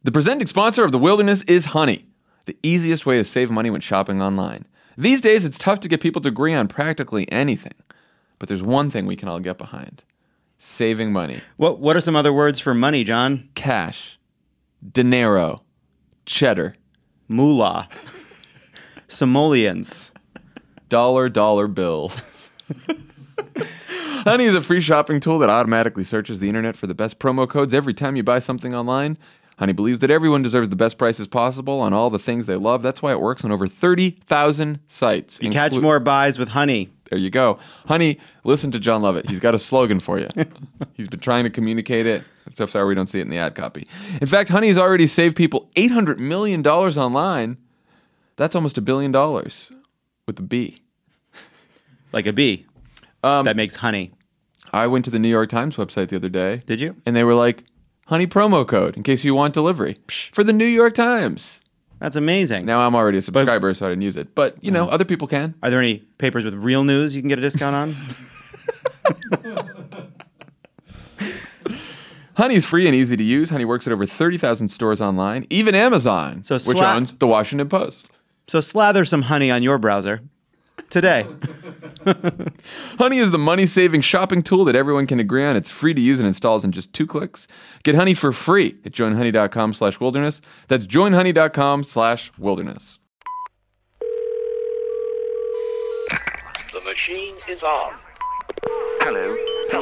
The presenting sponsor of The Wilderness is Honey, the easiest way to save money when shopping online. These days, it's tough to get people to agree on practically anything. But there's one thing we can all get behind. Saving money. What are some other words for money, John? Cash. Dinero. Cheddar. Moolah. Simoleons. Dollar bills. Honey is a free shopping tool that automatically searches the internet for the best promo codes every time you buy something online. Honey believes that everyone deserves the best prices possible on all the things they love. That's why it works on over 30,000 sites. You catch more buys with Honey. There you go. Honey, listen to John Lovett. He's got a slogan for you. He's been trying to communicate it. So sorry we don't see it in the ad copy. In fact, Honey has already saved people $800 million online. That's almost $1 billion with a B. Like a bee. That makes honey. I went to the New York Times website the other day. Did you? And they were like, Honey promo code in case you want delivery for the New York Times. That's amazing. Now I'm already a subscriber, so I didn't use it. But, other people can. Are there any papers with real news you can get a discount on? Honey is free and easy to use. Honey works at over 30,000 stores online, even Amazon, which owns the Washington Post. So slather some honey on your browser today. Honey is the money-saving shopping tool that everyone can agree on. It's free to use and installs in just 2 clicks. Get Honey for free at joinhoney.com/wilderness. That's joinhoney.com/wilderness. The machine is on. Hello.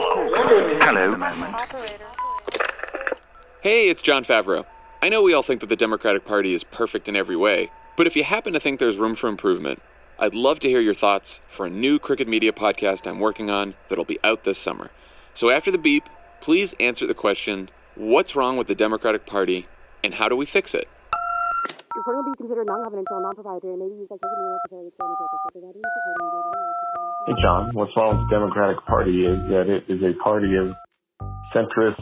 Hey, it's Jon Favreau. I know we all think that the Democratic Party is perfect in every way, but if you happen to think there's room for improvement, I'd love to hear your thoughts for a new Crooked Media podcast I'm working on that'll be out this summer. So after the beep, please answer the question, what's wrong with the Democratic Party and how do we fix it? Your recording will be considered non-confidential, non-proprietary, and may be used as social media for purposes. Hey, John, what's wrong with the Democratic Party is that it is a party of centrist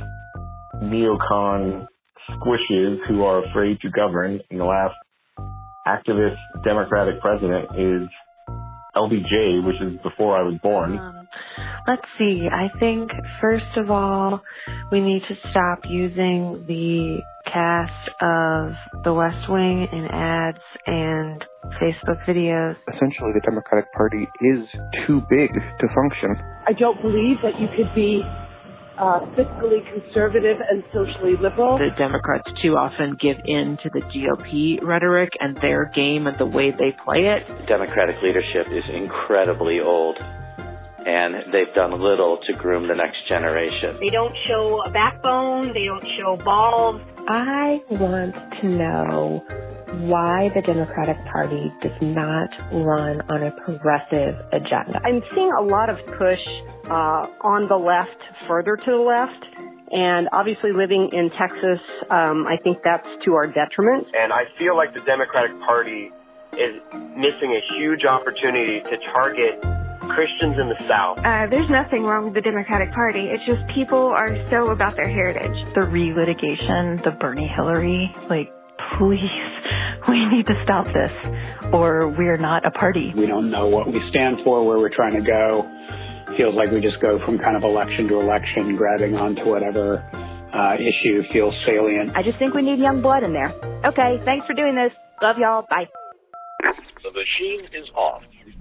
neocon squishes who are afraid to govern, and the last activist Democratic president is LBJ, which is before I was born. Let's see. I think, first of all, we need to stop using the cast of The West Wing in ads and Facebook videos. Essentially, the Democratic Party is too big to function. I don't believe that you could be fiscally conservative and socially liberal. The Democrats too often give in to the GOP rhetoric and their game and the way they play it. Democratic leadership is incredibly old, and they've done little to groom the next generation. They don't show a backbone. They don't show balls. I want to know why the Democratic Party does not run on a progressive agenda. I'm seeing a lot of push on the left, further to the left, and obviously living in Texas, I think that's to our detriment. And I feel like the Democratic Party is missing a huge opportunity to target Christians in the South. There's nothing wrong with the Democratic Party. It's just people are so about their heritage. The re-litigation, the Bernie Hillary, please, we need to stop this, or we're not a party. We don't know what we stand for, where we're trying to go. Feels like we just go from kind of election to election, grabbing onto whatever issue feels salient. I just think we need young blood in there. Okay, thanks for doing this. Love y'all. Bye. The machine is off.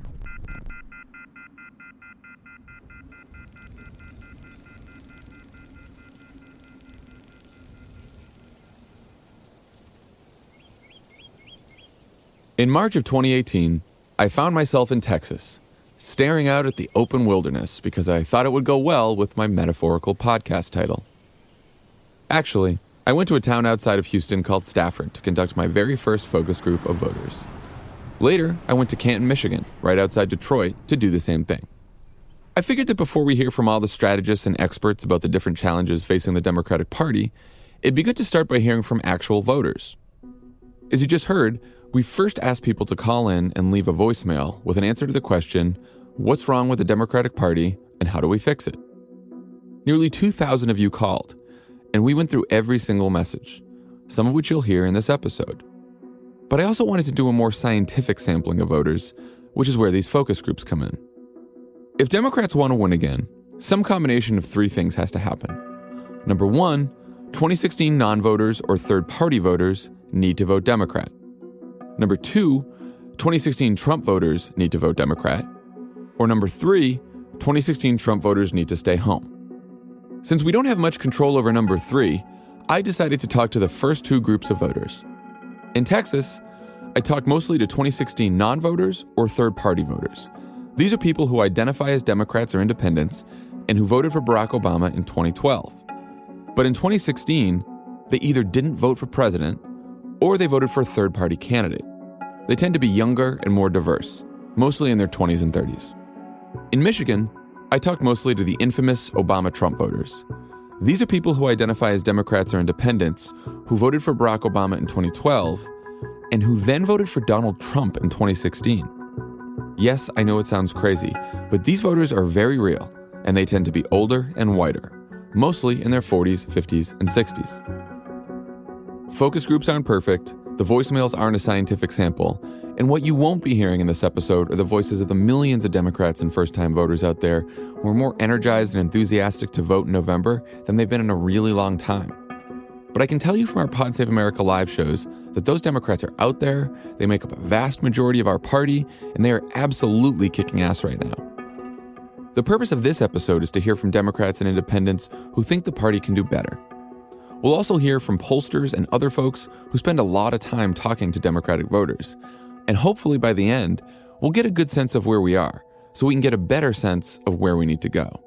In March of 2018, I found myself in Texas, staring out at the open wilderness because I thought it would go well with my metaphorical podcast title. Actually, I went to a town outside of Houston called Stafford to conduct my very first focus group of voters. Later, I went to Canton, Michigan, right outside Detroit, to do the same thing. I figured that before we hear from all the strategists and experts about the different challenges facing the Democratic Party, it'd be good to start by hearing from actual voters. As you just heard, we first asked people to call in and leave a voicemail with an answer to the question, what's wrong with the Democratic Party and how do we fix it? Nearly 2,000 of you called, and we went through every single message, some of which you'll hear in this episode. But I also wanted to do a more scientific sampling of voters, which is where these focus groups come in. If Democrats want to win again, some combination of 3 things has to happen. Number 1, 2016 non-voters or third-party voters need to vote Democrat. Number 2, 2016 Trump voters need to vote Democrat. Or number 3, 2016 Trump voters need to stay home. Since we don't have much control over number 3, I decided to talk to the first 2 groups of voters. In Texas, I talked mostly to 2016 non-voters or third-party voters. These are people who identify as Democrats or independents and who voted for Barack Obama in 2012. But in 2016, they either didn't vote for president or they voted for a third-party candidate. They tend to be younger and more diverse, mostly in their 20s and 30s. In Michigan, I talked mostly to the infamous Obama-Trump voters. These are people who identify as Democrats or independents who voted for Barack Obama in 2012 and who then voted for Donald Trump in 2016. Yes, I know it sounds crazy, but these voters are very real, and they tend to be older and whiter, mostly in their 40s, 50s, and 60s. Focus groups aren't perfect, the voicemails aren't a scientific sample, and what you won't be hearing in this episode are the voices of the millions of Democrats and first-time voters out there who are more energized and enthusiastic to vote in November than they've been in a really long time. But I can tell you from our Pod Save America live shows that those Democrats are out there, they make up a vast majority of our party, and they are absolutely kicking ass right now. The purpose of this episode is to hear from Democrats and independents who think the party can do better. We'll also hear from pollsters and other folks who spend a lot of time talking to Democratic voters. And hopefully by the end, we'll get a good sense of where we are, so we can get a better sense of where we need to go.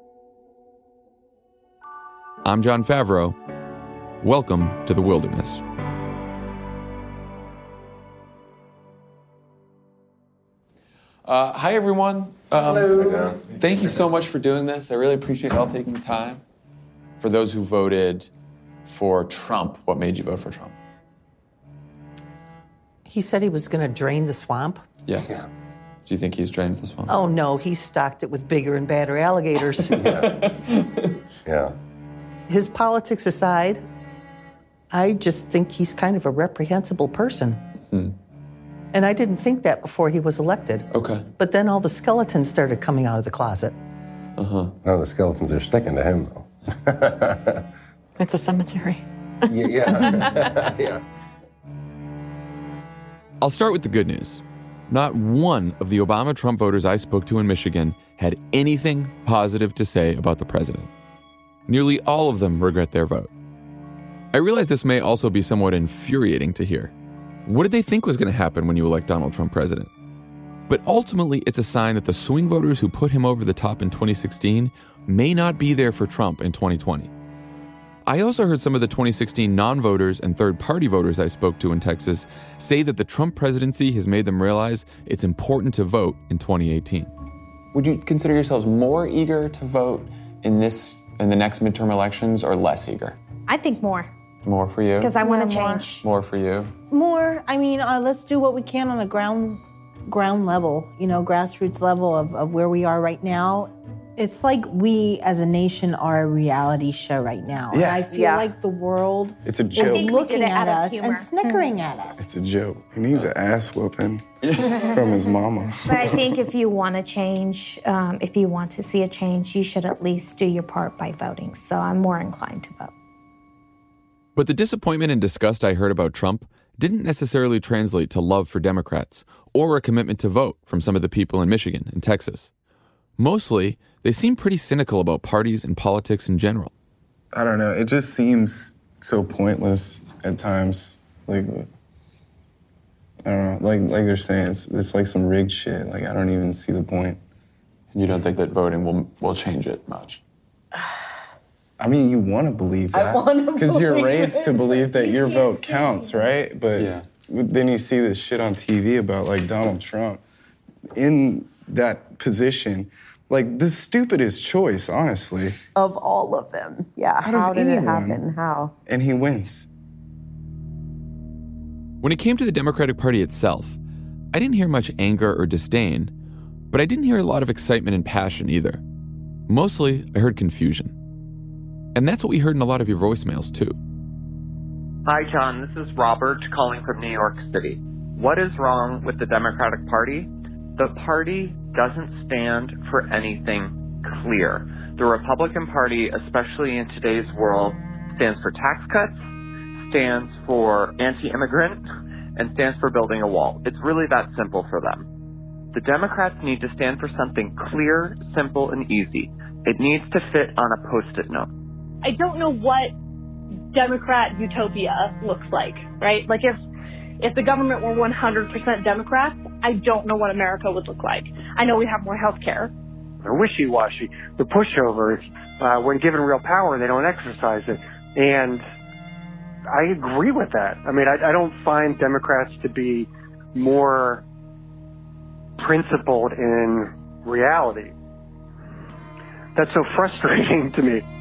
I'm Jon Favreau. Welcome to the wilderness. Hi, everyone. Hello. Thank you so much for doing this. I really appreciate y'all taking the time. For those who voted for Trump, what made you vote for Trump? He said he was going to drain the swamp. Yes. Yeah. Do you think he's drained the swamp? Oh, no. He stocked it with bigger and badder alligators. Yeah. His politics aside, I just think he's kind of a reprehensible person. Mm-hmm. And I didn't think that before he was elected. Okay. But then all the skeletons started coming out of the closet. Uh-huh. No, the skeletons are sticking to him, though. It's a cemetery. Yeah. Yeah. I'll start with the good news. Not one of the Obama-Trump voters I spoke to in Michigan had anything positive to say about the president. Nearly all of them regret their vote. I realize this may also be somewhat infuriating to hear. What did they think was going to happen when you elect Donald Trump president? But ultimately, it's a sign that the swing voters who put him over the top in 2016 may not be there for Trump in 2020. I also heard some of the 2016 non-voters and third-party voters I spoke to in Texas say that the Trump presidency has made them realize it's important to vote in 2018. Would you consider yourselves more eager to vote in the next midterm elections or less eager? I think more. More for you? Because I want to change. More for you? More. I mean, let's do what we can on a ground level, grassroots level of where we are right now. It's like we as a nation are a reality show right now. Yeah. And I feel like the world is looking at us and snickering at us. It's a joke. He needs an ass whooping from his mama. But I think if you want to change, if you want to see a change, you should at least do your part by voting. So I'm more inclined to vote. But the disappointment and disgust I heard about Trump didn't necessarily translate to love for Democrats or a commitment to vote from some of the people in Michigan and Texas. Mostly, they seem pretty cynical about parties and politics in general. I don't know. It just seems so pointless at times. Like, I don't know. Like they're saying, it's like some rigged shit. Like, I don't even see the point. And you don't think that voting will change it much? I mean, you want to believe that. I want to believe because you're raised to believe that your vote Yes. counts, right? But then you see this shit on TV about, like, Donald Trump in that position. Like, the stupidest choice, honestly. Of all of them. Yeah. How did it happen? How? And he wins. When it came to the Democratic Party itself, I didn't hear much anger or disdain, but I didn't hear a lot of excitement and passion either. Mostly, I heard confusion. And that's what we heard in a lot of your voicemails, too. Hi, John. This is Robert calling from New York City. What is wrong with the Democratic Party? The party doesn't stand for anything clear. The Republican Party, especially in today's world, stands for tax cuts, stands for anti-immigrant, and stands for building a wall. It's really that simple for them. The Democrats need to stand for something clear, simple, and easy. It needs to fit on a Post-it note. I don't know what Democrat utopia looks like, right? Like if the government were 100% Democrats, I don't know what America would look like. I know we have more health care. They're wishy-washy. They're pushovers. When given real power, they don't exercise it. And I agree with that. I mean, I don't find Democrats to be more principled in reality. That's so frustrating to me.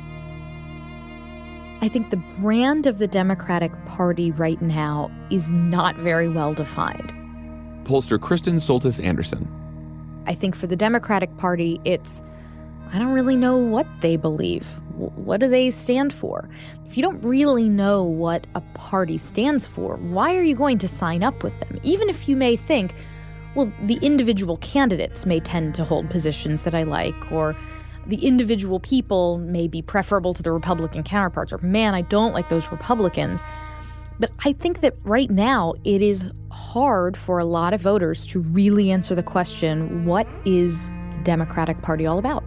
I think the brand of the Democratic Party right now is not very well defined. Pollster Kristen Soltis Anderson. I think for the Democratic Party, I don't really know what they believe. What do they stand for? If you don't really know what a party stands for, why are you going to sign up with them? Even if you may think, well, the individual candidates may tend to hold positions that I like, or the individual people may be preferable to the Republican counterparts, or man, I don't like those Republicans. But I think that right now it is hard for a lot of voters to really answer the question, what is the Democratic Party all about?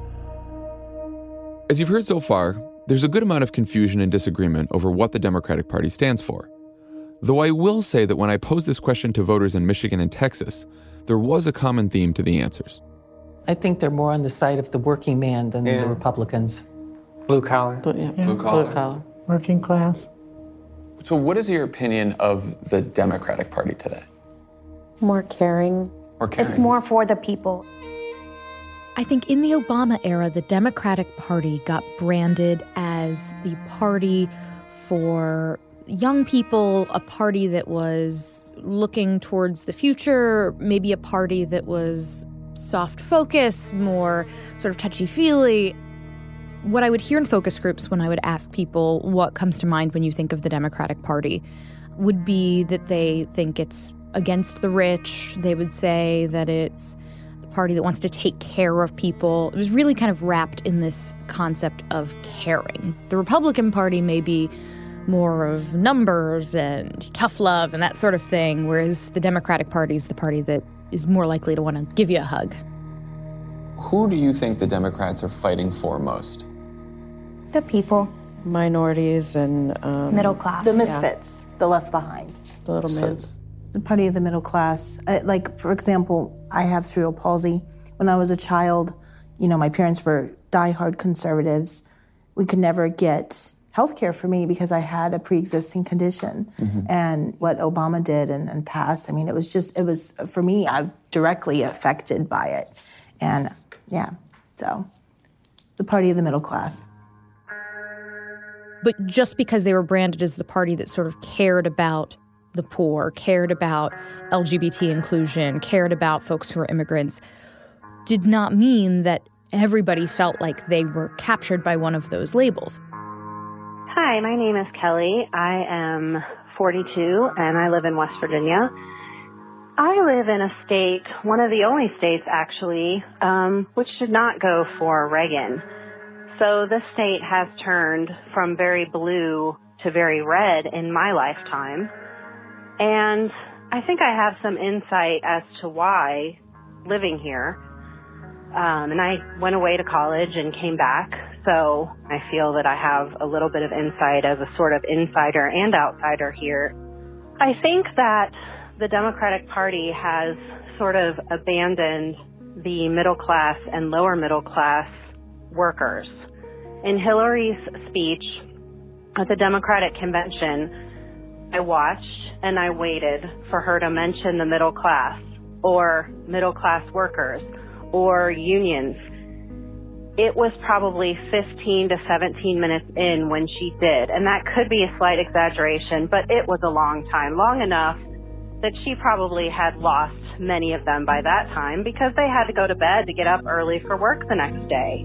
As you've heard so far, there's a good amount of confusion and disagreement over what the Democratic Party stands for. Though I will say that when I posed this question to voters in Michigan and Texas, there was a common theme to the answers. I think they're more on the side of the working man than the Republicans. Blue collar. Blue collar. Working class. So what is your opinion of the Democratic Party today? More caring. It's more for the people. I think in the Obama era, the Democratic Party got branded as the party for young people, a party that was looking towards the future, maybe a party that was soft focus, more sort of touchy-feely. What I would hear in focus groups when I would ask people what comes to mind when you think of the Democratic Party would be that they think it's against the rich. They would say that it's the party that wants to take care of people. It was really kind of wrapped in this concept of caring. The Republican Party may be more of numbers and tough love and that sort of thing, whereas the Democratic Party is the party that is more likely to want to give you a hug. Who do you think the Democrats are fighting for most? The people. Minorities and middle class. The misfits, the left behind. The little men. The party of the middle class. Like, for example, I have cerebral palsy. When I was a child, my parents were diehard conservatives. We could never get health care for me because I had a pre-existing condition. Mm-hmm. And what Obama did and passed, it was, for me, I'm directly affected by it. And so the party of the middle class. But just because they were branded as the party that sort of cared about the poor, cared about LGBT inclusion, cared about folks who are immigrants, did not mean that everybody felt like they were captured by one of those labels. Hi, my name is Kelly. I am 42 and I live in West Virginia. I live in a state, one of the only states actually, which did not go for Reagan. So this state has turned from very blue to very red in my lifetime. And I think I have some insight as to why living here. And I went away to college and came back. So I feel that I have a little bit of insight as a sort of insider and outsider here. I think that the Democratic Party has sort of abandoned the middle class and lower middle class workers. In Hillary's speech at the Democratic Convention, I watched and I waited for her to mention the middle class or middle class workers or unions. It was probably 15 to 17 minutes in when she did, and that could be a slight exaggeration, but it was a long time, long enough that she probably had lost many of them by that time because they had to go to bed to get up early for work the next day.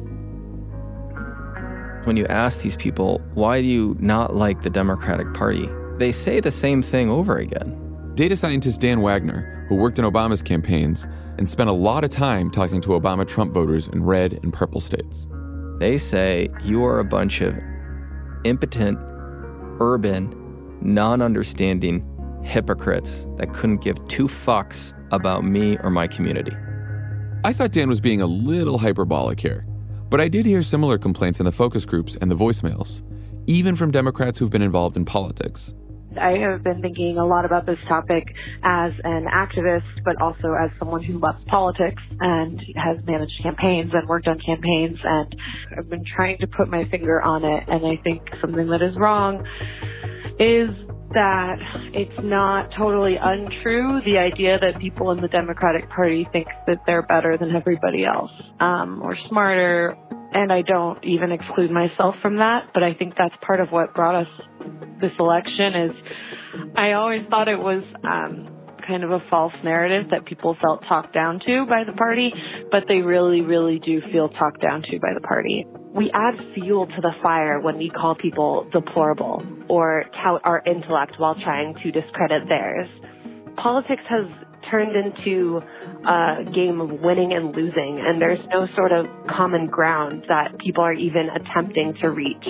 When you ask these people, why do you not like the Democratic Party? They say the same thing over again. Data scientist Dan Wagner, who worked in Obama's campaigns and spent a lot of time talking to Obama-Trump voters in red and purple states. They say you are a bunch of impotent, urban, non-understanding hypocrites that couldn't give two fucks about me or my community. I thought Dan was being a little hyperbolic here, but I did hear similar complaints in the focus groups and the voicemails, even from Democrats who've been involved in politics. I have been thinking a lot about this topic as an activist, but also as someone who loves politics and has managed campaigns and worked on campaigns, and I've been trying to put my finger on it. And I think something that is wrong is that it's not totally untrue, the idea that people in the Democratic Party think that they're better than everybody else, or smarter. And I don't even exclude myself from that, but I think that's part of what brought us this election. Is I always thought it was kind of a false narrative that people felt talked down to by the party, but they really, really do feel talked down to by the party. We add fuel to the fire when we call people deplorable or tout our intellect while trying to discredit theirs. Politics has turned into a game of winning and losing, and there's no sort of common ground that people are even attempting to reach.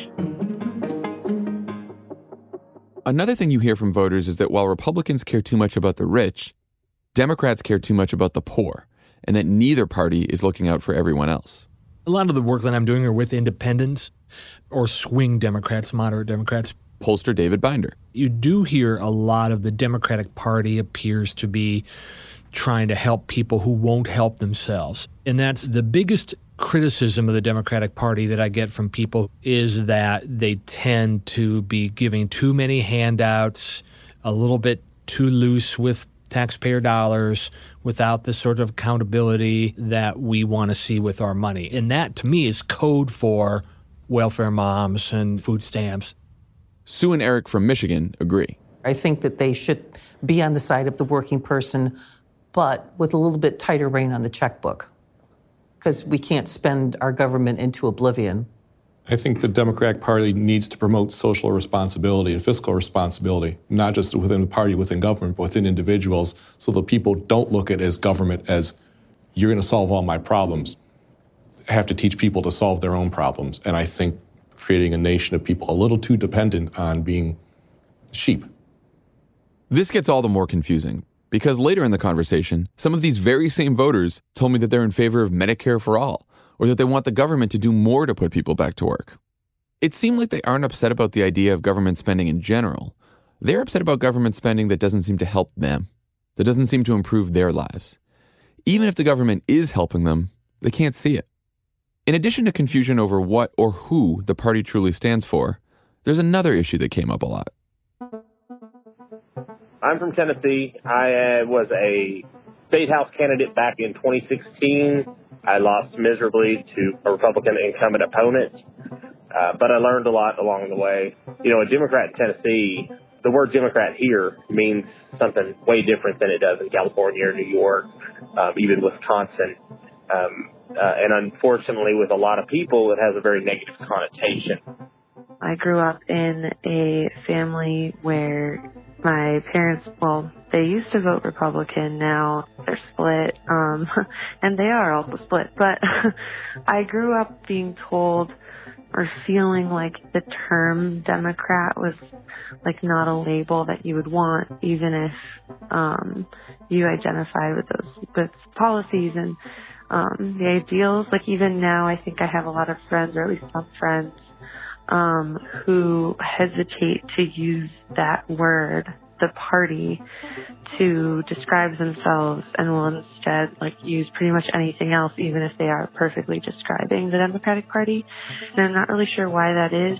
Another thing you hear from voters is that while Republicans care too much about the rich, Democrats care too much about the poor, and that neither party is looking out for everyone else. A lot of the work that I'm doing are with independents or swing Democrats, moderate Democrats. Pollster David Binder. You do hear a lot of the Democratic Party appears to be trying to help people who won't help themselves. And that's the biggest criticism of the Democratic Party that I get from people, is that they tend to be giving too many handouts, a little bit too loose with taxpayer dollars, without the sort of accountability that we want to see with our money. And that, to me, is code for welfare moms and food stamps. Sue and Eric from Michigan agree. I think that they should be on the side of the working person, but with a little bit tighter rein on the checkbook, because we can't spend our government into oblivion. I think the Democratic Party needs to promote social responsibility and fiscal responsibility, not just within the party, within government, but within individuals, so that people don't look at as government as, you're going to solve all my problems. I have to teach people to solve their own problems. And I think creating a nation of people a little too dependent on being sheep. This gets all the more confusing, because later in the conversation, some of these very same voters told me that they're in favor of Medicare for all, or that they want the government to do more to put people back to work. It seemed like they aren't upset about the idea of government spending in general. They're upset about government spending that doesn't seem to help them, that doesn't seem to improve their lives. Even if the government is helping them, they can't see it. In addition to confusion over what or who the party truly stands for, there's another issue that came up a lot. I'm from Tennessee. I was a state house candidate back in 2016. I lost miserably to a Republican incumbent opponent, but I learned a lot along the way. You know, a Democrat in Tennessee, the word Democrat here means something way different than it does in California or New York, even Wisconsin. And unfortunately, with a lot of people, it has a very negative connotation. I grew up in a family where my parents, well, they used to vote Republican. Now they're split, and they are also split. But I grew up being told or feeling like the term Democrat was like not a label that you would want, even if you identified with those policies and the ideals. Like even now, I think I have a lot of friends, or at least some friends, who hesitate to use that word, the party, to describe themselves, and will instead like use pretty much anything else, even if they are perfectly describing the Democratic Party. And I'm not really sure why that is.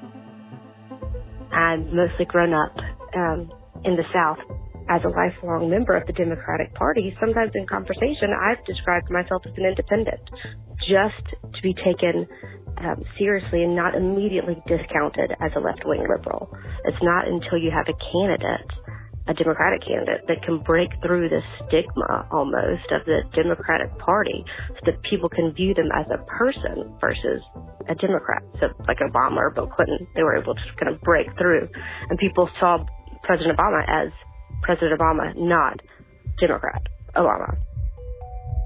I've mostly grown up in the South. As a lifelong member of the Democratic Party, sometimes in conversation, I've described myself as an independent, just to be taken seriously and not immediately discounted as a left-wing liberal. It's not until you have a candidate, a Democratic candidate, that can break through the stigma almost of the Democratic Party so that people can view them as a person versus a Democrat. So like Obama or Bill Clinton, they were able to kind of break through, and people saw President Obama as President Obama, not Democrat Obama.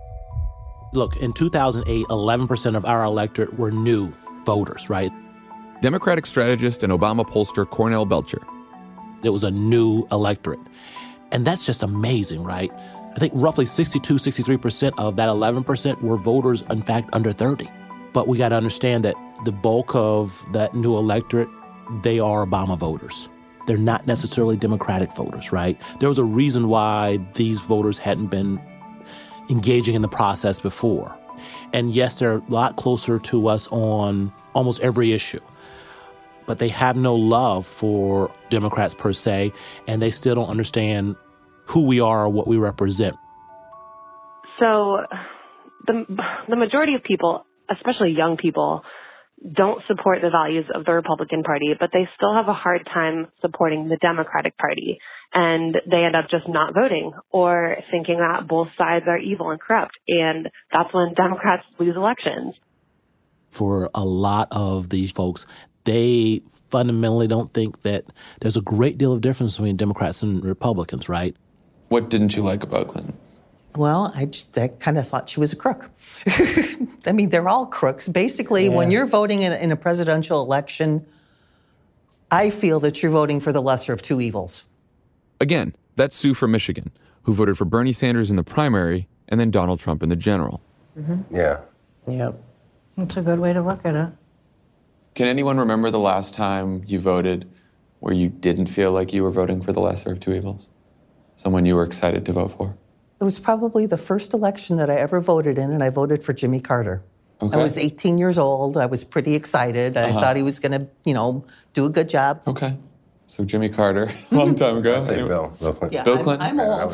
Look, in 2008, 11% of our electorate were new voters, right? Democratic strategist and Obama pollster Cornell Belcher. It was a new electorate. And that's just amazing, right? I think roughly 63% of that 11% were voters, in fact, under 30. But we got to understand that the bulk of that new electorate, they are Obama voters. They're not necessarily Democratic voters, right? There was a reason why these voters hadn't been engaging in the process before. And yes, they're a lot closer to us on almost every issue. But they have no love for Democrats per se, and they still don't understand who we are or what we represent. So the majority of people, especially young people, don't support the values of the Republican Party, but they still have a hard time supporting the Democratic Party. And they end up just not voting or thinking that both sides are evil and corrupt. And that's when Democrats lose elections. For a lot of these folks, they fundamentally don't think that there's a great deal of difference between Democrats and Republicans, right? What didn't you like about Clinton? Well, I kind of thought she was a crook. I mean, they're all crooks. Basically, when you're voting in a presidential election, I feel that you're voting for the lesser of two evils. Again, that's Sue from Michigan, who voted for Bernie Sanders in the primary and then Donald Trump in the general. Mm-hmm. Yeah. Yep. That's a good way to look at it. Can anyone remember the last time you voted where you didn't feel like you were voting for the lesser of two evils? Someone you were excited to vote for? It was probably the first election that I ever voted in, and I voted for Jimmy Carter. Okay. I was 18 years old. I was pretty excited. I thought he was going to, do a good job. Okay. So Jimmy Carter, a long time ago. I'd say Bill Clinton. Yeah, Bill Clinton? I'm old.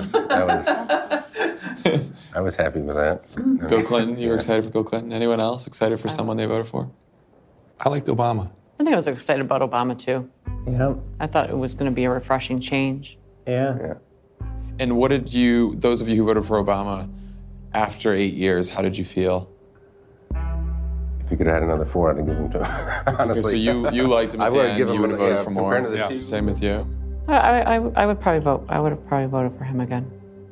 I was happy with that. Bill Clinton, you were excited for Bill Clinton? Anyone else excited for someone they voted for? I liked Obama. I think I was excited about Obama, too. Yep. I thought it was going to be a refreshing change. Yeah. And what did those of you who voted for Obama, after 8 years, how did you feel? If you could have had another 4, I'd have given him to him. Honestly. Okay, so you liked him at the end, you would have voted for more? Yeah. Same with you? I would probably vote. I would have probably voted for him again.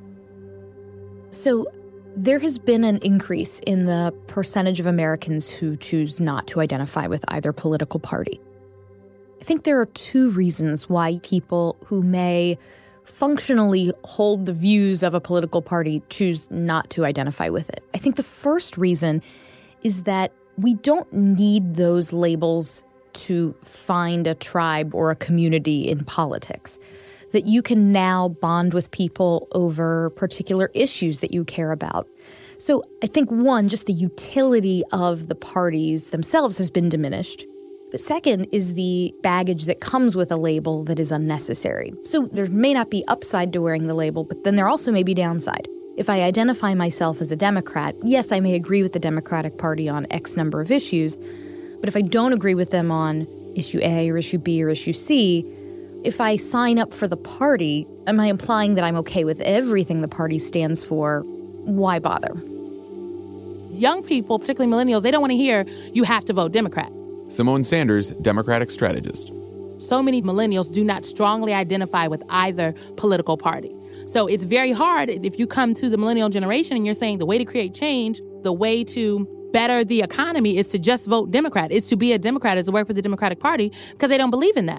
So there has been an increase in the percentage of Americans who choose not to identify with either political party. I think there are two reasons why people who may functionally hold the views of a political party choose not to identify with it. I think the first reason is that we don't need those labels to find a tribe or a community in politics. That you can now bond with people over particular issues that you care about. So I think, one, just the utility of the parties themselves has been diminished. But second is the baggage that comes with a label that is unnecessary. So there may not be upside to wearing the label, but then there also may be downside. If I identify myself as a Democrat, yes, I may agree with the Democratic Party on X number of issues, but if I don't agree with them on issue A or issue B or issue C, if I sign up for the party, am I implying that I'm okay with everything the party stands for? Why bother? Young people, particularly millennials, they don't want to hear you have to vote Democrat. Simone Sanders, Democratic strategist. So many millennials do not strongly identify with either political party. So it's very hard if you come to the millennial generation and you're saying the way to create change, the way to better the economy is to just vote Democrat. It's to be a Democrat, is to work for the Democratic Party, because they don't believe in that.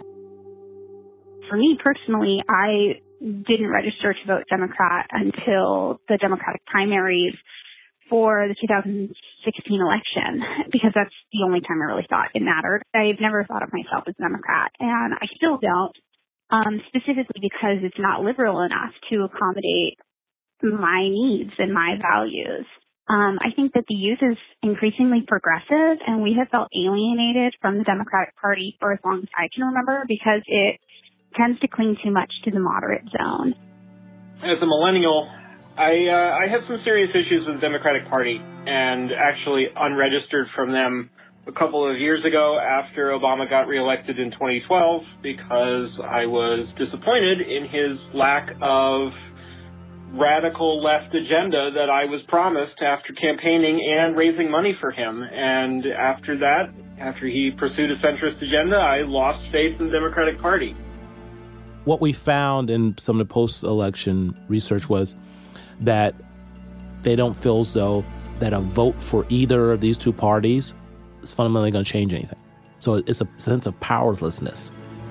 For me personally, I didn't register to vote Democrat until the Democratic primaries for the 2016 election, because that's the only time I really thought it mattered. I've never thought of myself as a Democrat, and I still don't, specifically because it's not liberal enough to accommodate my needs and my values. I think that the youth is increasingly progressive, and we have felt alienated from the Democratic Party for as long as I can remember, because it tends to cling too much to the moderate zone. As a millennial, I have some serious issues with the Democratic Party, and actually unregistered from them a couple of years ago after Obama got reelected in 2012, because I was disappointed in his lack of radical left agenda that I was promised after campaigning and raising money for him. And after that, after he pursued a centrist agenda, I lost faith in the Democratic Party. What we found in some of the post-election research was that they don't feel as though that a vote for either of these two parties is fundamentally going to change anything. So it's a sense of powerlessness.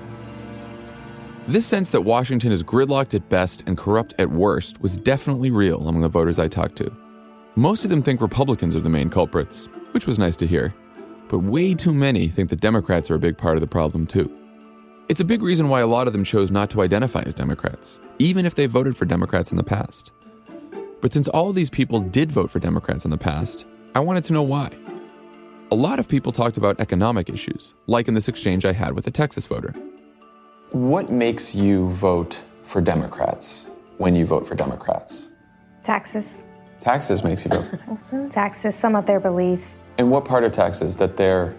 This sense that Washington is gridlocked at best and corrupt at worst was definitely real among the voters I talked to. Most of them think Republicans are the main culprits, which was nice to hear. But way too many think that Democrats are a big part of the problem too. It's a big reason why a lot of them chose not to identify as Democrats, even if they voted for Democrats in the past. But since all of these people did vote for Democrats in the past, I wanted to know why. A lot of people talked about economic issues, like in this exchange I had with a Texas voter. What makes you vote for Democrats when you vote for Democrats? Taxes. Taxes makes you vote? Taxes, some of their beliefs. And what part of taxes that they're...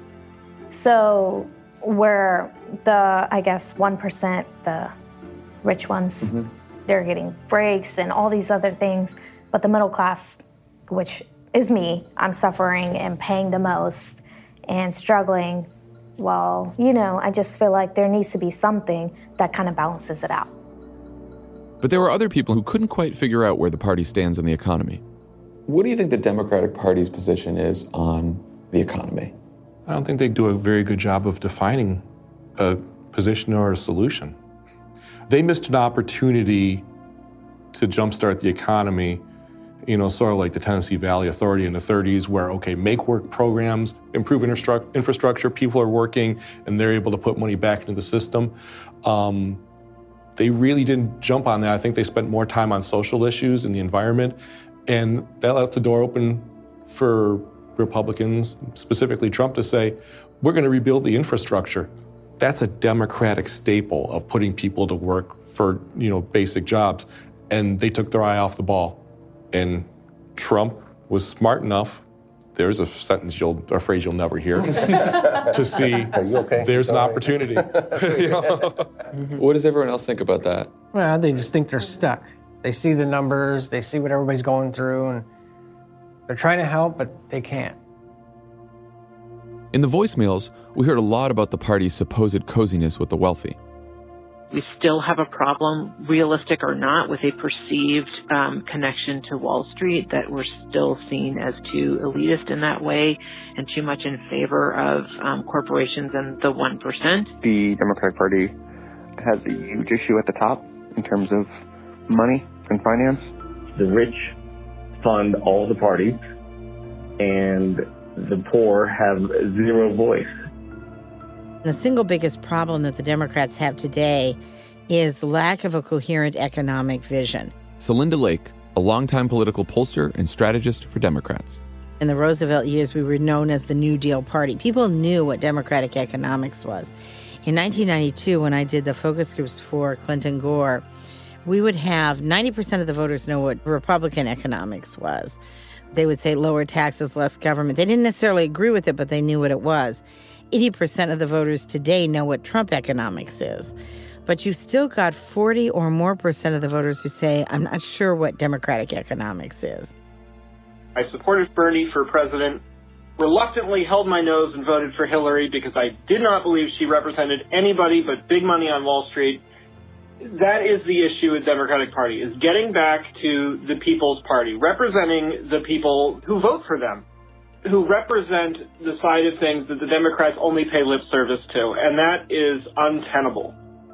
So where the, 1%, the rich ones, they're getting breaks and all these other things. But the middle class, which is me, I'm suffering and paying the most and struggling. Well, I just feel like there needs to be something that kind of balances it out. But there were other people who couldn't quite figure out where the party stands in the economy. What do you think the Democratic Party's position is on the economy? I don't think they do a very good job of defining a position or a solution. They missed an opportunity to jumpstart the economy, sort of like the Tennessee Valley Authority in the 30s, where, make work programs, improve infrastructure, people are working, and they're able to put money back into the system. They really didn't jump on that. I think they spent more time on social issues and the environment, and that left the door open for Republicans, specifically Trump, to say, we're going to rebuild the infrastructure. That's a Democratic staple of putting people to work for, basic jobs. And they took their eye off the ball. And Trump was smart enough, there's a phrase you'll never hear, to see there's an opportunity. What does everyone else think about that? Well, they just think they're stuck. They see the numbers, they see what everybody's going through, and they're trying to help, but they can't. In the voicemails, we heard a lot about the party's supposed coziness with the wealthy. We still have a problem, realistic or not, with a perceived connection to Wall Street that we're still seen as too elitist in that way and too much in favor of corporations and the 1%. The Democratic Party has a huge issue at the top in terms of money and finance. The rich fund all the parties, and the poor have zero voice. The single biggest problem that the Democrats have today is lack of a coherent economic vision. Celinda Lake, a longtime political pollster and strategist for Democrats. In the Roosevelt years, we were known as the New Deal Party. People knew what democratic economics was. In 1992, when I did the focus groups for Clinton Gore, we would have 90% of the voters know what Republican economics was. They would say lower taxes, less government. They didn't necessarily agree with it, but they knew what it was. 80% of the voters today know what Trump economics is. But you've still got 40 or more % of the voters who say, I'm not sure what democratic economics is. I supported Bernie for president, reluctantly held my nose and voted for Hillary because I did not believe she represented anybody but big money on Wall Street. That is the issue with the Democratic Party, is getting back to the People's Party, representing the people who vote for them, who represent the side of things that the Democrats only pay lip service to, and that is untenable.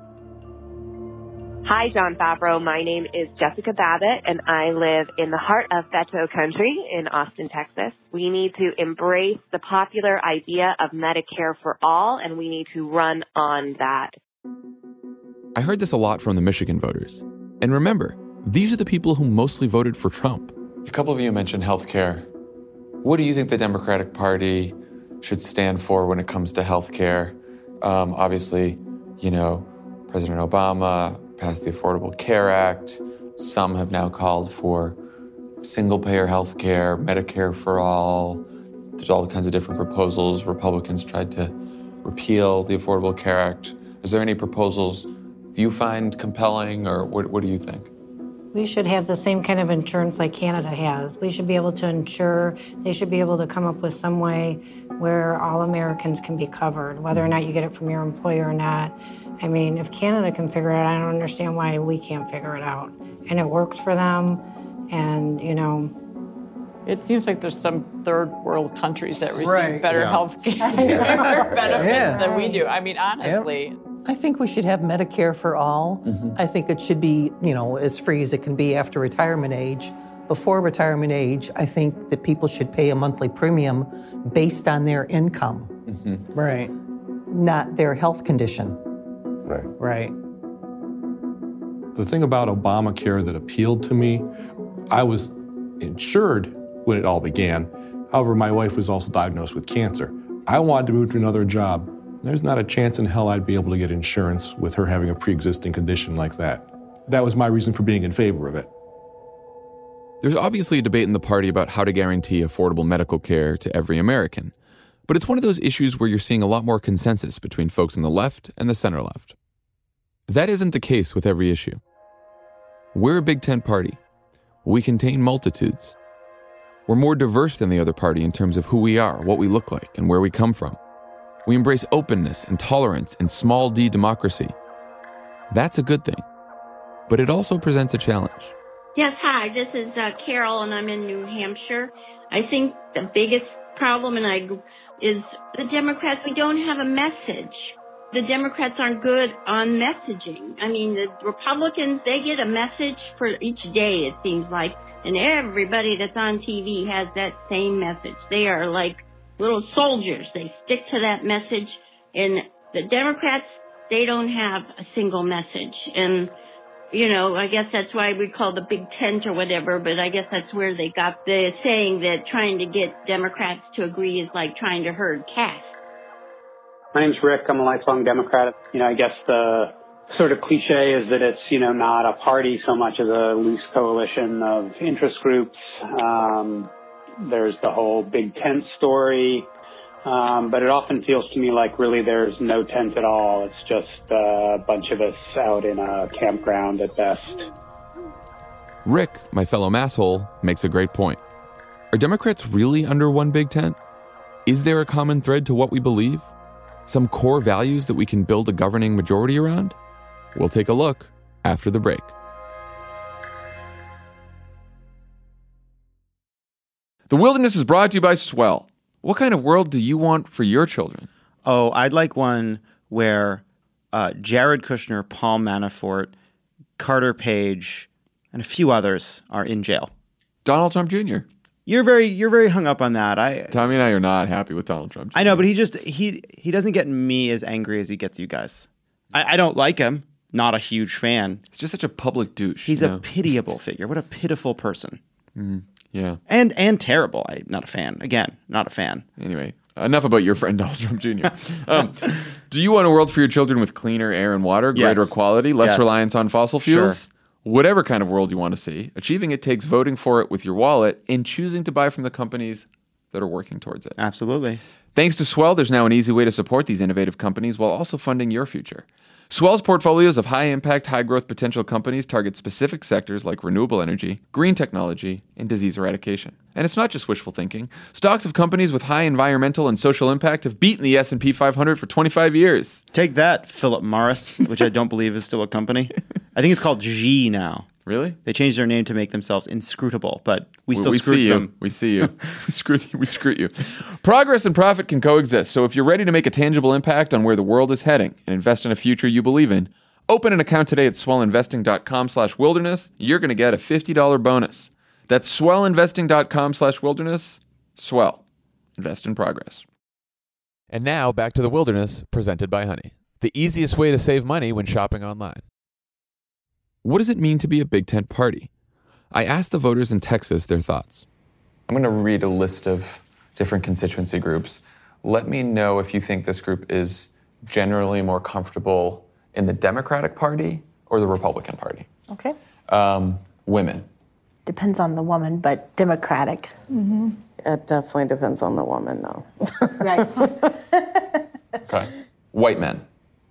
Hi, John Favreau. My name is Jessica Babbitt, and I live in the heart of Beto country in Austin, Texas. We need to embrace the popular idea of Medicare for all, and we need to run on that. I heard this a lot from the Michigan voters. And remember, these are the people who mostly voted for Trump. A couple of you mentioned health care. What do you think the Democratic Party should stand for when it comes to health care? Obviously, President Obama passed the Affordable Care Act. Some have now called for single-payer health care, Medicare for all. There's all kinds of different proposals. Republicans tried to repeal the Affordable Care Act. Is there any proposals do you find compelling, or what do you think? We should have the same kind of insurance like Canada has. We should be able to insure, they should be able to come up with some way where all Americans can be covered, whether or not you get it from your employer or not. I mean, if Canada can figure it out, I don't understand why we can't figure it out. And it works for them, and, It seems like there's some third world countries that receive Right. better health care benefits than we do. I mean, honestly. I think we should have Medicare for all. I think it should be, as free as it can be after retirement age. Before retirement age, I think that people should pay a monthly premium based on their income. Right. Not their health condition. Right. The thing about Obamacare that appealed to me, I was insured when it all began. However, my wife was also diagnosed with cancer. I wanted to move to another job. There's not a chance in hell I'd be able to get insurance with her having a pre-existing condition like that. That was my reason for being in favor of it. There's obviously a debate in the party about how to guarantee affordable medical care to every American. But it's one of those issues where you're seeing a lot more consensus between folks on the left and the center left. That isn't the case with every issue. We're a Big Tent party. We contain multitudes. We're more diverse than the other party in terms of who we are, what we look like, and where we come from. We embrace openness and tolerance and small d democracy. That's a good thing. But it also presents a challenge. Yes, hi, this is Carol, and I'm in New Hampshire. I think the biggest problem is the Democrats, we don't have a message. The Democrats aren't good on messaging. I mean, the Republicans, they get a message for each day, it seems like, and everybody that's on TV has that same message. They are like little soldiers. They stick to that message, and the Democrats, they don't have a single message. And I guess that's why we call the Big Tent or whatever, but I guess that's where they got the saying that trying to get Democrats to agree is like trying to herd cats. My name's Rick. I'm a lifelong Democrat. I guess the sort of cliche is that it's, not a party so much as a loose coalition of interest groups. There's the whole Big Tent story. But it often feels to me like really there's no tent at all. It's just a bunch of us out in a campground at best. Rick, my fellow masshole, makes a great point. Are Democrats really under one big tent? Is there a common thread to what we believe? Some core values that we can build a governing majority around? We'll take a look after the break. The Wilderness is brought to you by Swell. What kind of world do you want for your children? Oh, I'd like one where Jared Kushner, Paul Manafort, Carter Page, and a few others are in jail. Donald Trump Jr. You're very hung up on that. Tommy and I are not happy with Donald Trump Jr. I know, but he doesn't get me as angry as he gets you guys. I don't like him. Not a huge fan. He's just such a public douche. He's a pitiable figure. What a pitiful person. Yeah. And terrible. I'm not a fan. Again, not a fan. Anyway, enough about your friend Donald Trump Jr. Do you want a world for your children with cleaner air and water, greater equality, less reliance on fossil fuels? Sure. Whatever kind of world you want to see, achieving it takes voting for it with your wallet and choosing to buy from the companies that are working towards it. Absolutely. Thanks to Swell, there's now an easy way to support these innovative companies while also funding your future. Swell's portfolios of high-impact, high-growth potential companies target specific sectors like renewable energy, green technology, and disease eradication. And it's not just wishful thinking. Stocks of companies with high environmental and social impact have beaten the S&P 500 for 25 years. Take that, Philip Morris, which I don't believe is still a company. I think it's called G now. Really? They changed their name to make themselves inscrutable, but we still screwed them. We see you. We screwed you. Progress and profit can coexist, so if you're ready to make a tangible impact on where the world is heading and invest in a future you believe in, open an account today at swellinvesting.com/wilderness. You're going to get a $50 bonus. That's swellinvesting.com/wilderness. Swell. Invest in progress. And now back to The Wilderness, presented by Honey, the easiest way to save money when shopping online. What does it mean to be a Big Tent party? I asked the voters in Texas their thoughts. I'm going to read a list of different constituency groups. Let me know if you think this group is generally more comfortable in the Democratic Party or the Republican Party. Okay. Women. Depends on the woman, but Democratic. Mm-hmm. It definitely depends on the woman, though. Right. Okay. White men.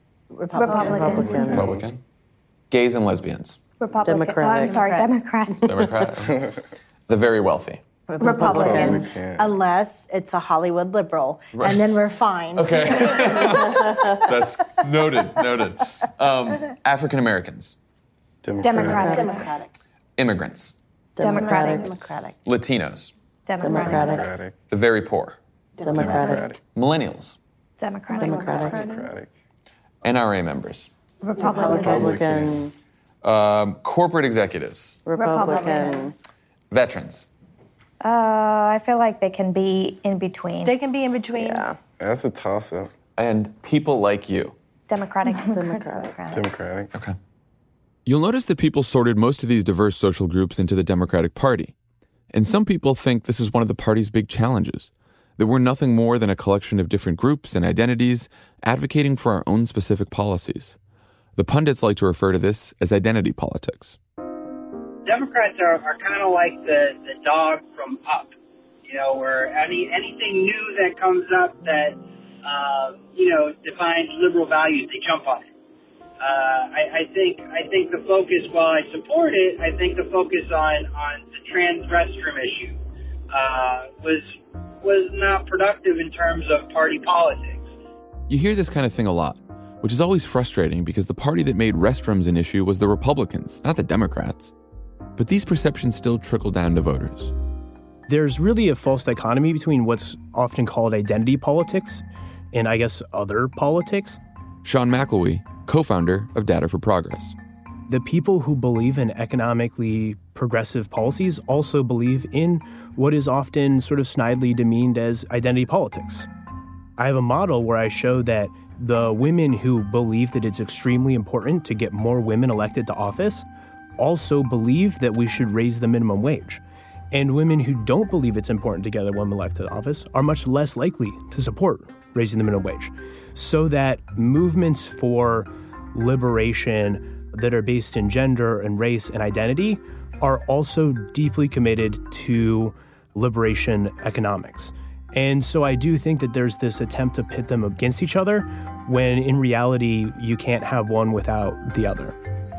Republican. Gays and lesbians. Republican. Democratic. I'm sorry, Democrat. Democrat. The very wealthy. Republican. Unless it's a Hollywood liberal. Right. And then we're fine. Okay. That's noted. African Americans. Democratic. Immigrants. Democratic. Latinos. Democratic. The very poor? Democratic. Millennials? Democratic. NRA members? Republican. Corporate executives? Republican. Veterans? I feel like they can be in between. They can be in between. Yeah. That's a toss-up. And people like you? Democratic. Okay. You'll notice that people sorted most of these diverse social groups into the Democratic Party. And some people think this is one of the party's big challenges, that we're nothing more than a collection of different groups and identities advocating for our own specific policies. The pundits like to refer to this as identity politics. Democrats are kind of like the dog from Up, where anything new that comes up that, defines liberal values, they jump on it. I think the focus, while I support it, I think the focus on the trans restroom issue was not productive in terms of party politics. You hear this kind of thing a lot, which is always frustrating because the party that made restrooms an issue was the Republicans, not the Democrats. But these perceptions still trickle down to voters. There's really a false dichotomy between what's often called identity politics and, I guess, other politics. Sean McElwee, co-founder of Data for Progress. The people who believe in economically progressive policies also believe in what is often sort of snidely demeaned as identity politics. I have a model where I show that the women who believe that it's extremely important to get more women elected to office also believe that we should raise the minimum wage. And women who don't believe it's important to get a woman elected to office are much less likely to support raising the minimum wage. So that movements for liberation that are based in gender and race and identity are also deeply committed to liberation economics. And so I do think that there's this attempt to pit them against each other when in reality you can't have one without the other.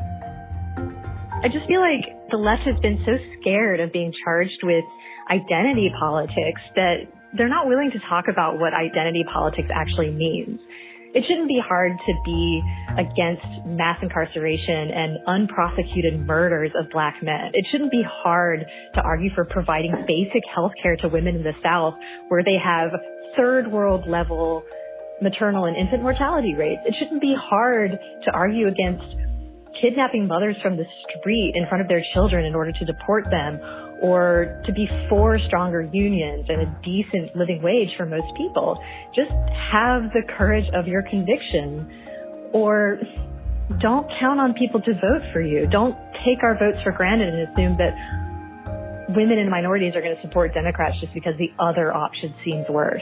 I just feel like the left has been so scared of being charged with identity politics that they're not willing to talk about what identity politics actually means. It shouldn't be hard to be against mass incarceration and unprosecuted murders of Black men. It shouldn't be hard to argue for providing basic health care to women in the South where they have third world level maternal and infant mortality rates. It shouldn't be hard to argue against kidnapping mothers from the street in front of their children in order to deport them, or to be for stronger unions and a decent living wage for most people. Just have the courage of your conviction, or don't count on people to vote for you. Don't take our votes for granted and assume that women and minorities are going to support Democrats just because the other option seems worse.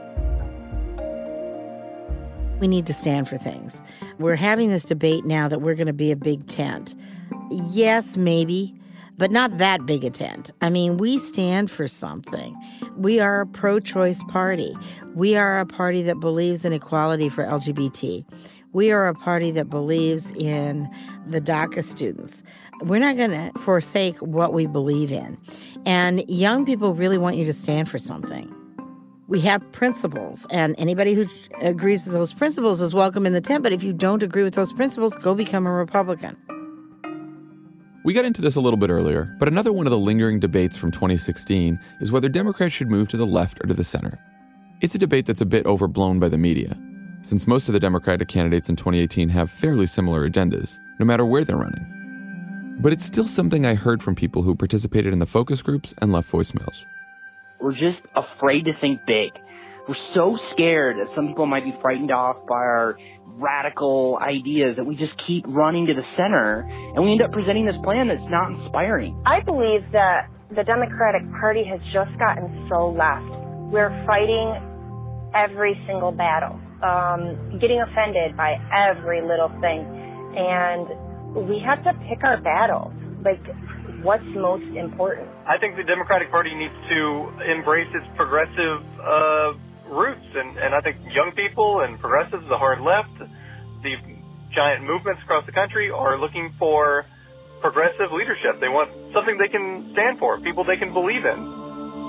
We need to stand for things. We're having this debate now that we're going to be a big tent. Yes, maybe, but not that big a tent. I mean, we stand for something. We are a pro-choice party. We are a party that believes in equality for LGBT. We are a party that believes in the DACA students. We're not going to forsake what we believe in. And young people really want you to stand for something. We have principles, and anybody who agrees with those principles is welcome in the tent. But if you don't agree with those principles, go become a Republican. We got into this a little bit earlier, but another one of the lingering debates from 2016 is whether Democrats should move to the left or to the center. It's a debate that's a bit overblown by the media, since most of the Democratic candidates in 2018 have fairly similar agendas, no matter where they're running. But it's still something I heard from people who participated in the focus groups and left voicemails. We're just afraid to think big. We're so scared that some people might be frightened off by our radical ideas that we just keep running to the center, and we end up presenting this plan that's not inspiring. I believe that the Democratic Party has just gotten so left. We're fighting every single battle, getting offended by every little thing, and we have to pick our battles. Like, what's most important? I think the Democratic Party needs to embrace its progressive roots, and I think young people and progressives, the hard left, the giant movements across the country are looking for progressive leadership. They want something they can stand for, people they can believe in.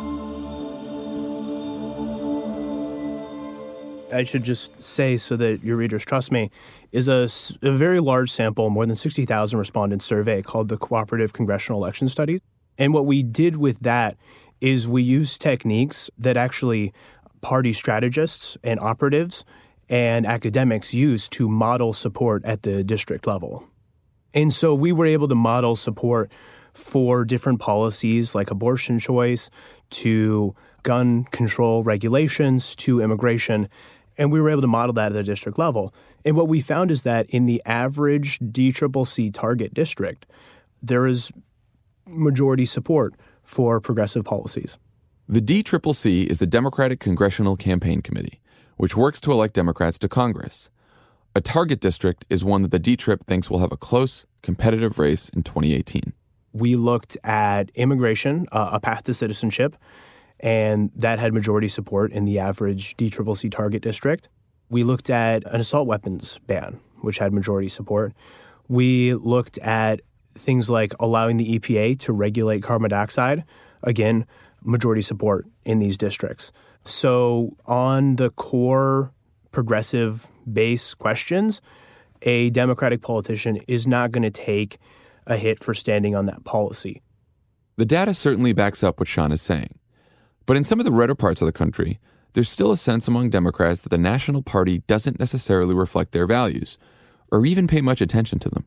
I should just say, so that your readers trust me, is a very large sample, more than 60,000 respondent survey called the Cooperative Congressional Election Study. And what we did with that is we use techniques that actually party strategists and operatives and academics use to model support at the district level. And so we were able to model support for different policies like abortion choice, to gun control regulations, to immigration, and we were able to model that at the district level. And what we found is that in the average DCCC target district, there is majority support for progressive policies. The DCCC is the Democratic Congressional Campaign Committee, which works to elect Democrats to Congress. A target district is one that the DTRIP thinks will have a close, competitive race in 2018. We looked at immigration, a path to citizenship, and that had majority support in the average DCCC target district. We looked at an assault weapons ban, which had majority support. We looked at things like allowing the EPA to regulate carbon dioxide. Again, majority support in these districts. So on the core progressive base questions, a Democratic politician is not going to take a hit for standing on that policy. The data certainly backs up what Sean is saying. But in some of the redder parts of the country, there's still a sense among Democrats that the national party doesn't necessarily reflect their values or even pay much attention to them.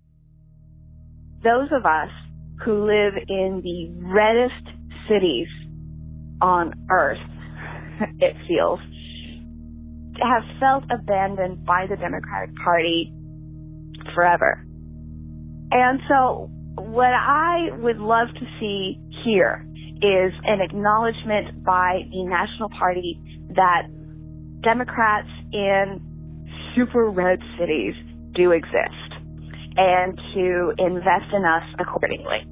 Those of us who live in the reddest cities on earth, it feels, have felt abandoned by the Democratic Party forever. And so what I would love to see here is an acknowledgement by the National Party that Democrats in super red cities do exist and to invest in us accordingly.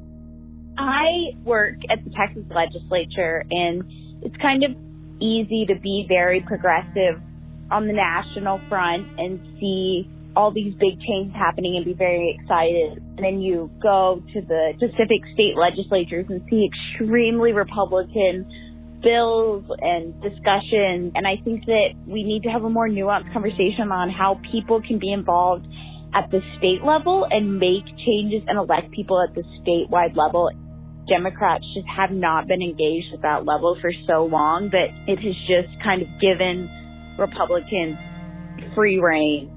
I work at the Texas legislature, and it's kind of easy to be very progressive on the national front and see all these big changes happening and be very excited. And then you go to the specific state legislatures and see extremely Republican bills and discussion. And I think that we need to have a more nuanced conversation on how people can be involved at the state level and make changes and elect people at the statewide level. Democrats just have not been engaged at that level for so long that it has just kind of given Republicans free rein.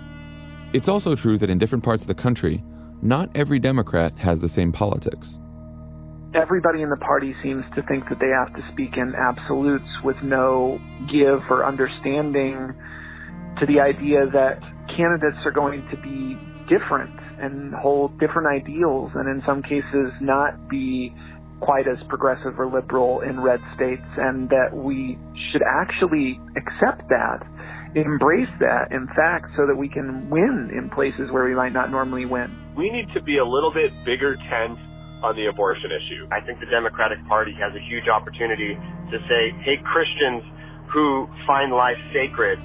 It's also true that in different parts of the country, not every Democrat has the same politics. Everybody in the party seems to think that they have to speak in absolutes with no give or understanding to the idea that candidates are going to be different and hold different ideals, and in some cases not be quite as progressive or liberal in red states, and that we should actually accept that, embrace that, in fact, so that we can win in places where we might not normally win. We need to be a little bit bigger tent on the abortion issue. I think the Democratic Party has a huge opportunity to say, hey, Christians who find life sacred,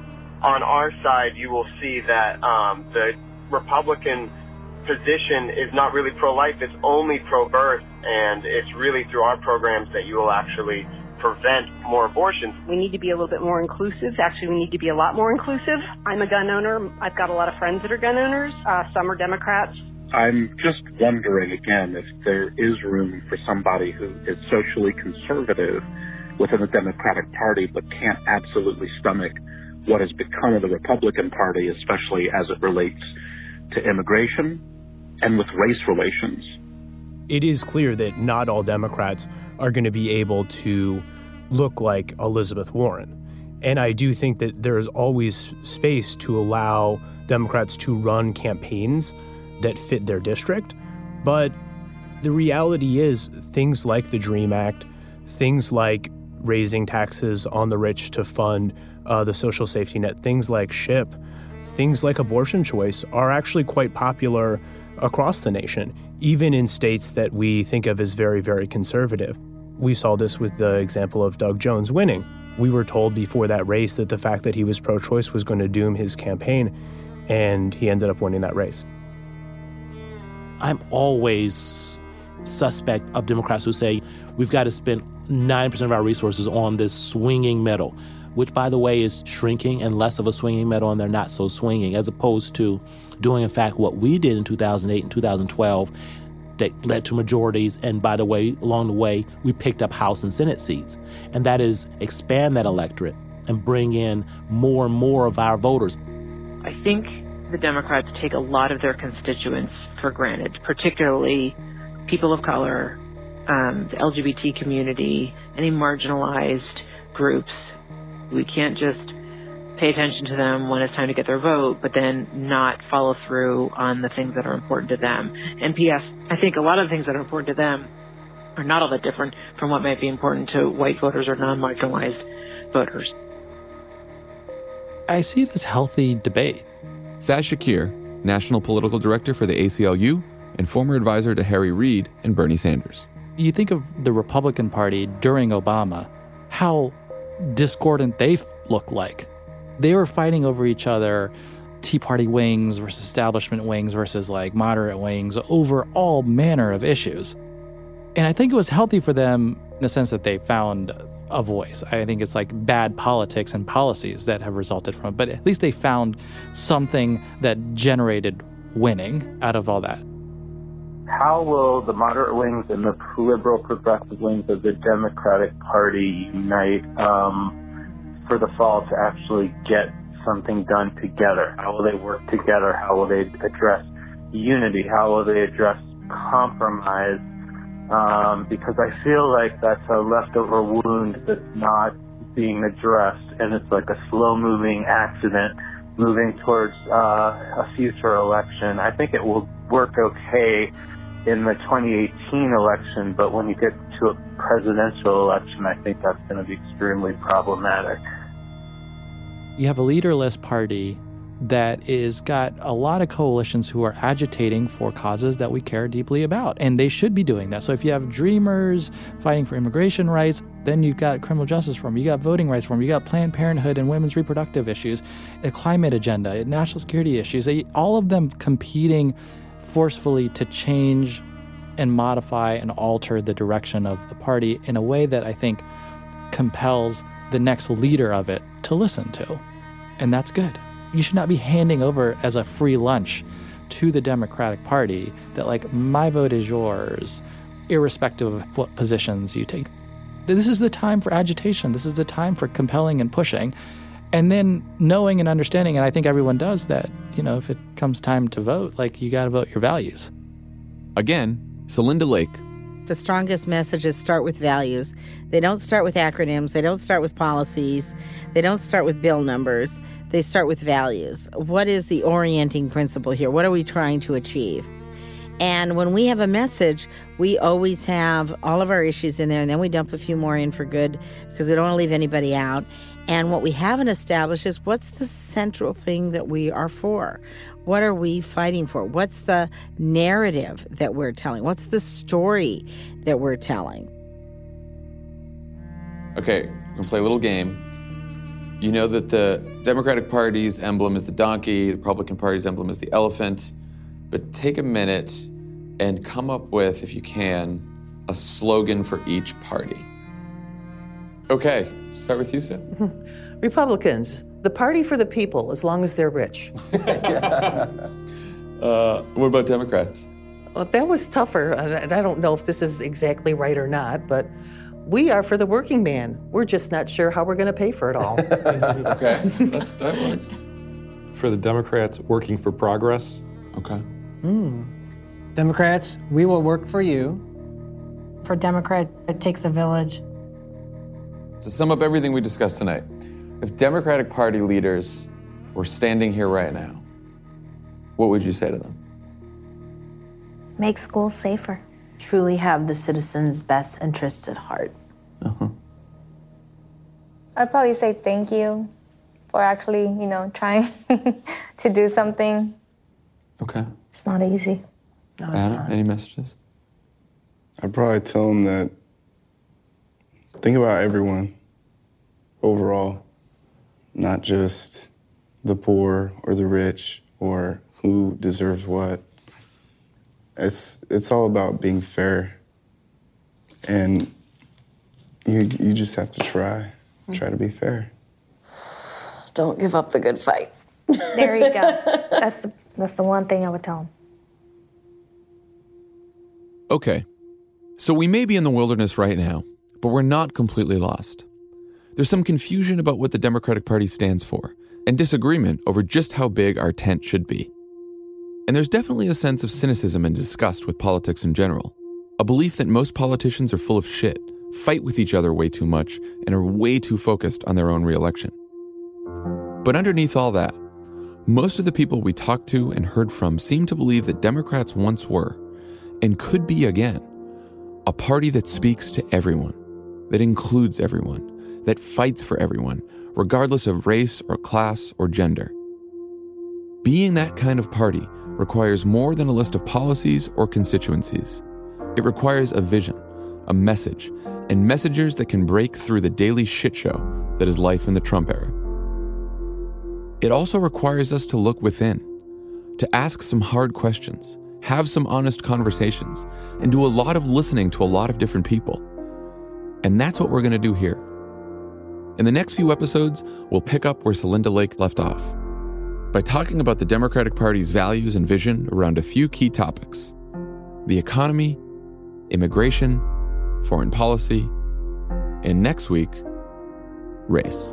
on our side you will see that the Republican position is not really pro-life, it's only pro-birth, and it's really through our programs that you will actually prevent more abortions. We need to be a little bit more inclusive. Actually, we need to be a lot more inclusive. I'm a gun owner. I've got a lot of friends that are gun owners. Some are Democrats. I'm just wondering, again, if there is room for somebody who is socially conservative within the Democratic Party but can't absolutely stomach what has become of the Republican Party, especially as it relates to immigration and with race relations. It is clear that not all Democrats are going to be able to look like Elizabeth Warren. And I do think that there is always space to allow Democrats to run campaigns that fit their district. But the reality is things like the DREAM Act, things like raising taxes on the rich to fund the social safety net, things like SHIP, things like abortion choice are actually quite popular across the nation, even in states that we think of as very, very conservative. We saw this with the example of Doug Jones winning. We were told before that race that the fact that he was pro-choice was going to doom his campaign, and he ended up winning that race. I'm always suspect of Democrats who say we've got to spend 9% of our resources on this swinging middle, which, by the way, is shrinking and less of a swinging middle, and they're not so swinging, as opposed to doing, in fact, what we did in 2008 and 2012, that led to majorities. And by the way, along the way, we picked up House and Senate seats. And that is expand that electorate and bring in more and more of our voters. I think the Democrats take a lot of their constituents for granted, particularly people of color, the LGBT community, any marginalized groups. We can't just pay attention to them when it's time to get their vote, but then not follow through on the things that are important to them. And P.S., I think a lot of the things that are important to them are not all that different from what might be important to white voters or non-marginalized voters. I see it as healthy debate. Faz Shakir, National Political Director for the ACLU and former advisor to Harry Reid and Bernie Sanders. You think of the Republican Party during Obama, how discordant they looked like. They were fighting over each other, Tea Party wings versus establishment wings versus like moderate wings over all manner of issues. And I think it was healthy for them in the sense that they found a voice. I think it's like bad politics and policies that have resulted from it, but at least they found something that generated winning out of all that. How will the moderate wings and the liberal progressive wings of the Democratic Party unite for the fall to actually get something done together? How will they work together? How will they address unity? How will they address compromise? Because I feel like that's a leftover wound that's not being addressed, and it's like a slow-moving accident moving towards a future election. I think it will work okay in the 2018 election, but when you get to a presidential election, I think that's going to be extremely problematic. You have a leaderless party that is got a lot of coalitions who are agitating for causes that we care deeply about, and they should be doing that. So if you have Dreamers fighting for immigration rights, then you've got criminal justice reform, you got voting rights reform, you got Planned Parenthood and women's reproductive issues, a climate agenda, national security issues, all of them competing forcefully to change and modify and alter the direction of the party in a way that I think compels the next leader of it to listen to. And that's good. You should not be handing over as a free lunch to the Democratic Party that, like, my vote is yours, irrespective of what positions you take. This is the time for agitation. This is the time for compelling and pushing. And then knowing and understanding, and I think everyone does that, if it comes time to vote, like, you got to vote your values. Again, Celinda Lake. The strongest messages start with values. They don't start with acronyms. They don't start with policies. They don't start with bill numbers. They start with values. What is the orienting principle here? What are we trying to achieve? And when we have a message, we always have all of our issues in there, and then we dump a few more in for good because we don't want to leave anybody out. And what we haven't established is what's the central thing that we are for? What are we fighting for? What's the narrative that we're telling? What's the story that we're telling? Okay, we're going to play a little game. You know that the Democratic Party's emblem is the donkey, the Republican Party's emblem is the elephant. But take a minute and come up with, if you can, a slogan for each party. Okay, start with you, Sid. Republicans, the party for the people, as long as they're rich. What about Democrats? Well, that was tougher. I don't know if this is exactly right or not, but we are for the working man. We're just not sure how we're going to pay for it all. Okay, that works. For the Democrats, working for progress. Okay. Democrats, we will work for you. For Democrat, it takes a village. To sum up everything we discussed tonight, if Democratic Party leaders were standing here right now, what would you say to them? Make schools safer. Truly have the citizens' best interest at heart. Uh-huh. I'd probably say thank you for actually, trying to do something. Okay. It's not easy. No, it's not. Any messages? I'd probably tell them that think about everyone overall, not just the poor or the rich or who deserves what. It's all about being fair, and you just have to try to be fair. Don't give up the good fight. There you go. That's the one thing I would tell them. Okay, so we may be in the wilderness right now, but we're not completely lost. There's some confusion about what the Democratic Party stands for, and disagreement over just how big our tent should be. And there's definitely a sense of cynicism and disgust with politics in general, a belief that most politicians are full of shit, fight with each other way too much, and are way too focused on their own re-election. But underneath all that, most of the people we talked to and heard from seem to believe that Democrats once were, and could be again, a party that speaks to everyone, that includes everyone, that fights for everyone, regardless of race or class or gender. Being that kind of party requires more than a list of policies or constituencies. It requires a vision, a message, and messengers that can break through the daily shit show that is life in the Trump era. It also requires us to look within, to ask some hard questions, have some honest conversations, and do a lot of listening to a lot of different people. And that's what we're going to do here. In the next few episodes, we'll pick up where Celinda Lake left off, by talking about the Democratic Party's values and vision around a few key topics: the economy, immigration, foreign policy, and next week, race.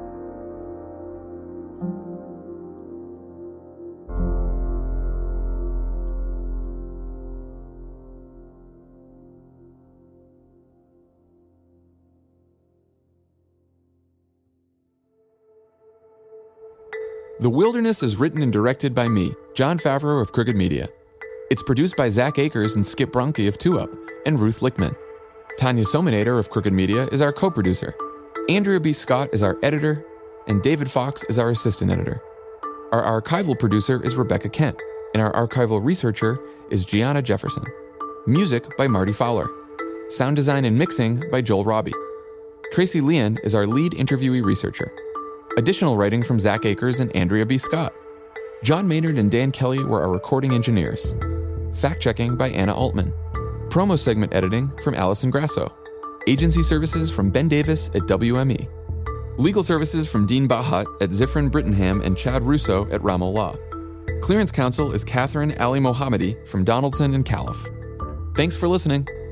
The Wilderness is written and directed by me, Jon Favreau of Crooked Media. It's produced by Zach Akers and Skip Bronke of 2UP, and Ruth Lichtman. Tanya Sominator of Crooked Media is our co-producer. Andrea B. Scott is our editor, and David Fox is our assistant editor. Our archival producer is Rebecca Kent, and our archival researcher is Gianna Jefferson. Music by Marty Fowler. Sound design and mixing by Joel Robbie. Tracy Leon is our lead interviewee researcher. Additional writing from Zach Akers and Andrea B. Scott. John Maynard and Dan Kelly were our recording engineers. Fact-checking by Anna Altman. Promo segment editing from Allison Grasso. Agency services from Ben Davis at WME. Legal services from Dean Bahat at Zifrin Brittenham and Chad Russo at Ramo Law. Clearance counsel is Catherine Ali Mohammadi from Donaldson and Califf. Thanks for listening.